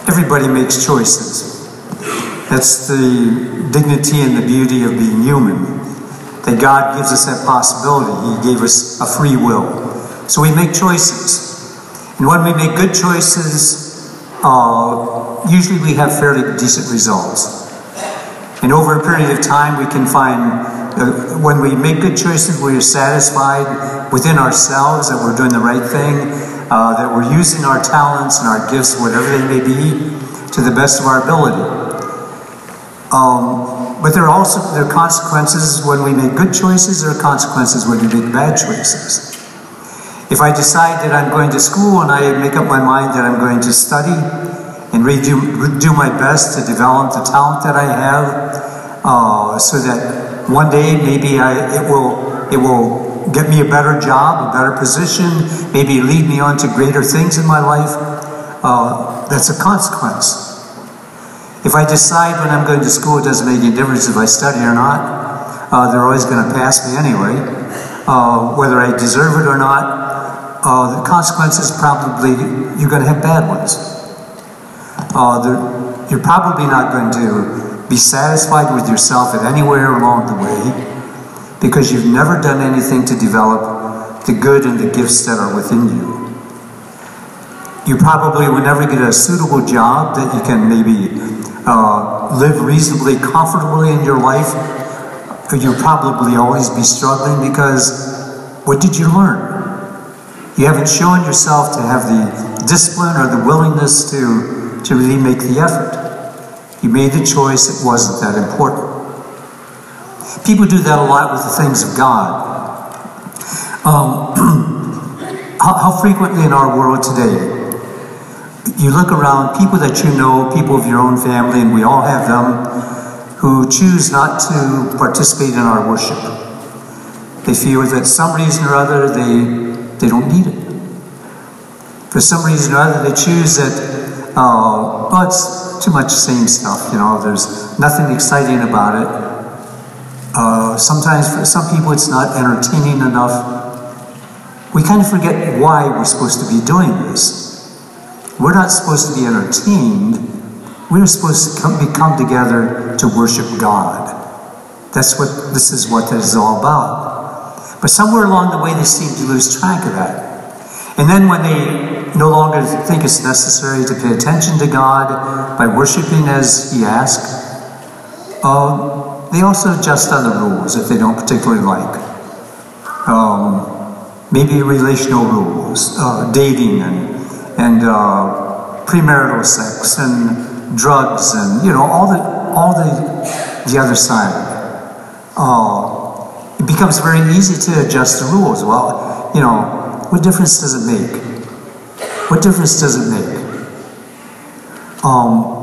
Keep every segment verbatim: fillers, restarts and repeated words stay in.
Everybody makes choices. That's the dignity and the beauty of being human. That God gives us that possibility. He gave us a free will. So we make choices. And when we make good choices, uh, usually we have fairly decent results. And over a period of time, we can find, uh, when we make good choices, we are satisfied within ourselves that we're doing the right thing, uh, that we're using our talents and our gifts, whatever they may be, to the best of our ability. Um, But there are also there are consequences when we make good choices. There are consequences when we make bad choices. If I decide that I'm going to school and I make up my mind that I'm going to study and really do, do my best to develop the talent that I have, uh, so that one day maybe I, it will it will get me a better job, a better position, maybe lead me on to greater things in my life. Uh, that's a consequence. If I decide when I'm going to school it doesn't make any difference if I study or not, uh, they're always going to pass me anyway, uh, whether I deserve it or not, uh, the consequences probably, you're going to have bad ones. Uh, you're probably not going to be satisfied with yourself at anywhere along the way because you've never done anything to develop the good and the gifts that are within you. You probably will never get a suitable job that you can maybe uh, live reasonably comfortably in your life. You'll probably always be struggling because what did you learn? You haven't shown yourself to have the discipline or the willingness to, to really make the effort. You made the choice, it wasn't that important. People do that a lot with the things of God. Um, how, how frequently in our world today, you look around, people that you know, people of your own family, and we all have them, who choose not to participate in our worship. They feel that some reason or other they, they don't need it. For some reason or other they choose that, uh, oh, it's too much same stuff, you know, there's nothing exciting about it. Uh, sometimes for some people it's not entertaining enough. We kind of forget why we're supposed to be doing this. We're not supposed to be entertained. We're supposed to come, be come together to worship God. That's what this is what this is all about. But somewhere along the way they seem to lose track of that. And then when they no longer think it's necessary to pay attention to God by worshiping as He asks, uh, they also adjust other rules that they don't particularly like. Um, maybe relational rules, uh, dating and and uh, premarital sex and drugs and you know all the all the the other side. Uh, it becomes very easy to adjust the rules. Well, you know, what difference does it make? What difference does it make? Um,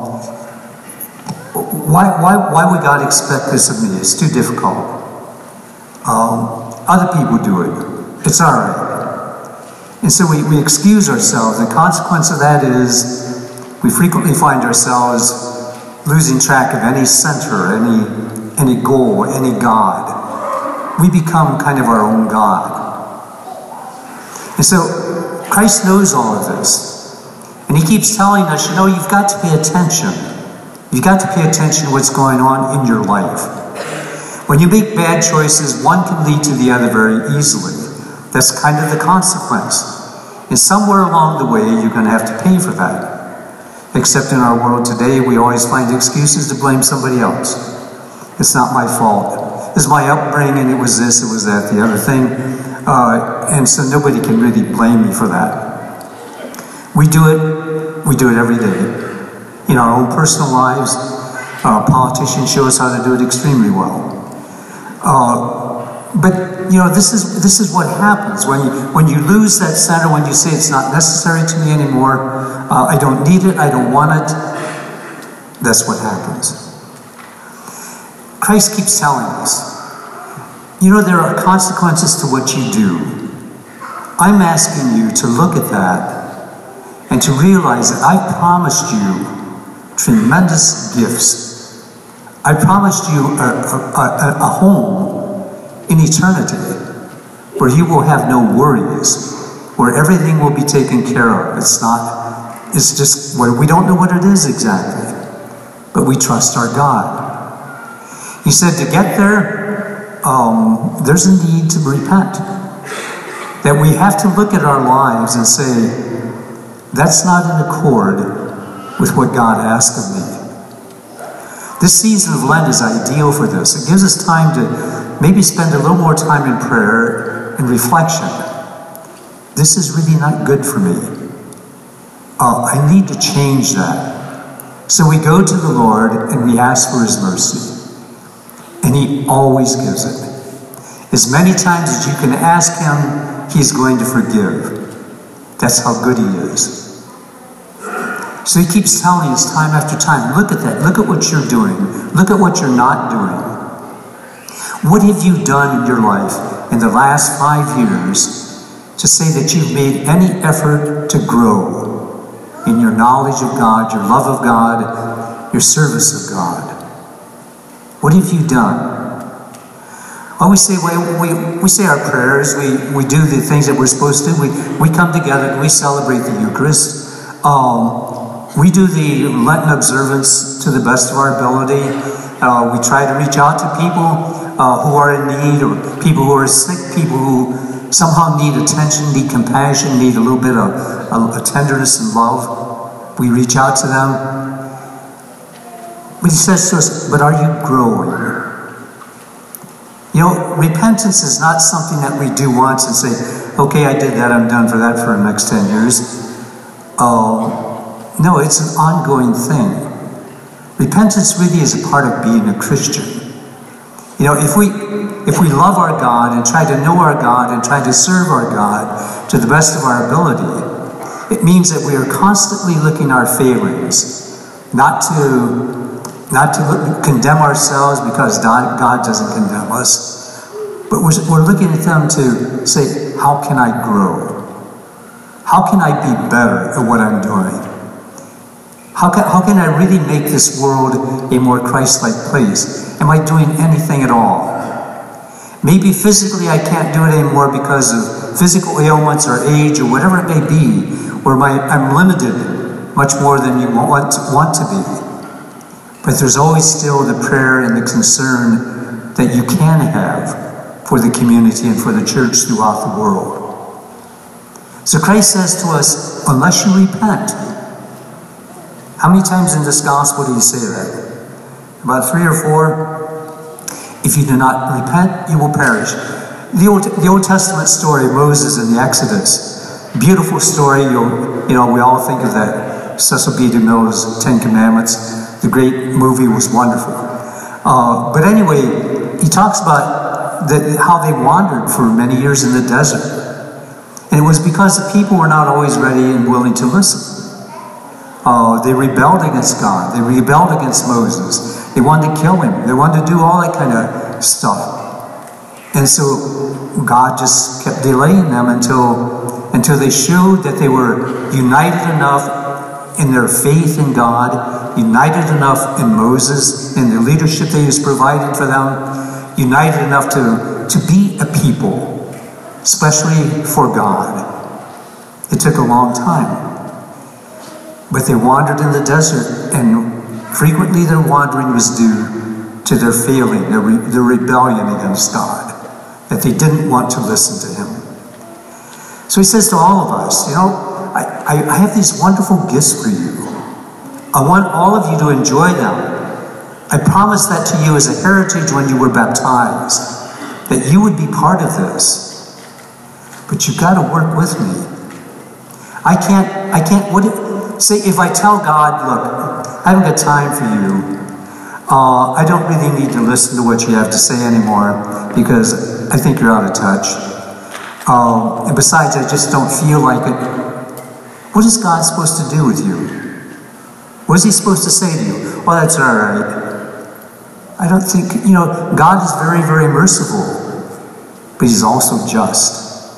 why why why would God expect this of me? It's too difficult. Um, other people do it. It's all right. And so we, we excuse ourselves. The consequence of that is we frequently find ourselves losing track of any center, any, any goal, any God. We become kind of our own God. And so Christ knows all of this. And He keeps telling us, you know, you've got to pay attention. You've got to pay attention to what's going on in your life. When you make bad choices, one can lead to the other very easily. That's kind of the consequence. And somewhere along the way, you're going to have to pay for that. Except in our world today, we always find excuses to blame somebody else. It's not my fault. It's my upbringing, it was this, it was that, the other thing. Uh, and so nobody can really blame me for that. We do it, we do it every day. In our own personal lives, uh, politicians show us how to do it extremely well. Uh, But you know, this is this is what happens when you when you lose that center. When you say it's not necessary to me anymore, uh, I don't need it, I don't want it. That's what happens. Christ keeps telling us, you know, there are consequences to what you do. I'm asking you to look at that and to realize that I promised you tremendous gifts. I promised you a, a, a, a home in eternity, where you will have no worries, where everything will be taken care of. It's not, is just, well, we don't know what it is exactly, but we trust our God. He said to get there, um, there's a need to repent. That we have to look at our lives and say, that's not in accord with what God asked of me. This season of Lent is ideal for this. It gives us time to maybe spend a little more time in prayer and reflection. This is really not good for me. Uh, I need to change that. So we go to the Lord and we ask for His mercy. And He always gives it. As many times as you can ask Him, He's going to forgive. That's how good He is. So He keeps telling us time after time, look at that. Look at what you're doing. Look at what you're not doing. What have you done in your life in the last five years to say that you've made any effort to grow in your knowledge of God, your love of God, your service of God? What have you done? Oh, we say, well, we, we say our prayers, we, we do the things that we're supposed to do, we, we come together and we celebrate the Eucharist. Um, we do the Lenten observance to the best of our ability. Uh, we try to reach out to people uh, who are in need, or people who are sick, people who somehow need attention, need compassion, need a little bit of a, a tenderness and love. We reach out to them. But He says to us, but are you growing? You know, repentance is not something that we do once and say, okay, I did that, I'm done for that for the next ten years. Uh, no, it's an ongoing thing. Repentance really is a part of being a Christian. You know, if we, if we love our God and try to know our God and try to serve our God to the best of our ability, it means that we are constantly looking at our failings, not to Not to look, condemn ourselves because God doesn't condemn us, but we're, we're looking at them to say, how can I grow? How can I be better at what I'm doing? How can, how can I really make this world a more Christ-like place? Am I doing anything at all? Maybe physically I can't do it anymore because of physical ailments or age or whatever it may be, where my, I'm limited much more than you want, want to be. But there's always still the prayer and the concern that you can have for the community and for the church throughout the world. So Christ says to us, unless you repent. How many times in this gospel do He say that? About three or four. If you do not repent, you will perish. The Old, the Old Testament story of Moses in the Exodus, beautiful story. You'll, you know, we all think of that Cecil B. DeMille's Ten Commandments. The great movie was wonderful. Uh, but anyway, he talks about the, how they wandered for many years in the desert. And it was because the people were not always ready and willing to listen. Uh, they rebelled against God. They rebelled against Moses. They wanted to kill him. They wanted to do all that kind of stuff. And so God just kept delaying them until, until they showed that they were united enough in their faith in God, united enough in Moses, in the leadership that He has provided for them, united enough to, to be a people, especially for God. It took a long time. But they wandered in the desert, and frequently their wandering was due to their failing, their, re, their rebellion against God, that they didn't want to listen to Him. So He says to all of us, you know, I, I have these wonderful gifts for you. I want all of you to enjoy them. I promised that to you as a heritage when you were baptized, that you would be part of this. But you've got to work with me. I can't, I can't, what if, say if I tell God, look, I haven't got time for you. Uh, I don't really need to listen to what you have to say anymore because I think you're out of touch. Uh, and besides, I just don't feel like it. What is God supposed to do with you? What is He supposed to say to you? Well, that's all right. I don't think, you know, God is very, very merciful, but He's also just.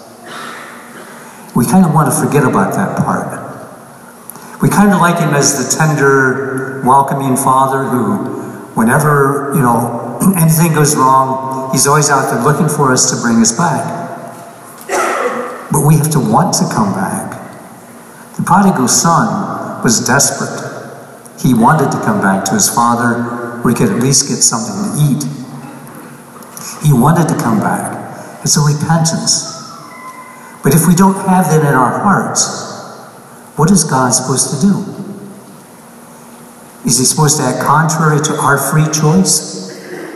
We kind of want to forget about that part. We kind of like Him as the tender, welcoming Father who, whenever, you know, anything goes wrong, He's always out there looking for us to bring us back. But we have to want to come back. The prodigal son was desperate. He wanted to come back to his father where he could at least get something to eat. He wanted to come back. It's a repentance. But if we don't have that in our hearts, what is God supposed to do? Is he supposed to act contrary to our free choice?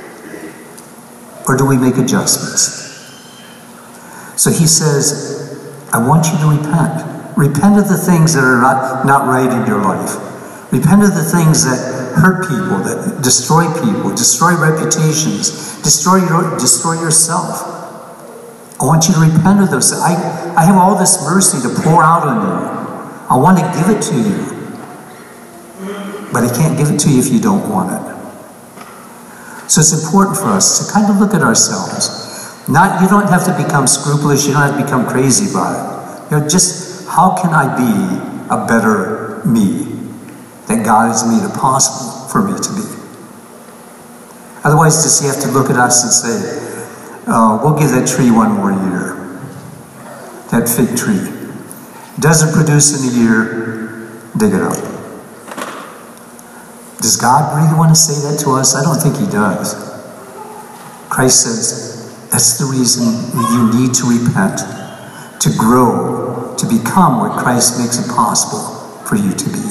Or do we make adjustments? So he says, I want you to repent. Repent of the things that are not, not right in your life. Repent of the things that hurt people, that destroy people, destroy reputations, destroy, your, destroy yourself. I want you to repent of those. I, I have all this mercy to pour out on you. I want to give it to you. But I can't give it to you if you don't want it. So it's important for us to kind of look at ourselves. Not, you don't have to become scrupulous, you don't have to become crazy about it. You know, just how can I be a better me that God has made it possible for me to be? Otherwise, does he have to look at us and say, oh, we'll give that tree one more year. That fig tree. Doesn't produce in a year, dig it up. Does God really want to say that to us? I don't think he does. Christ says, that's the reason you need to repent, to grow, to become what Christ makes it possible for you to be.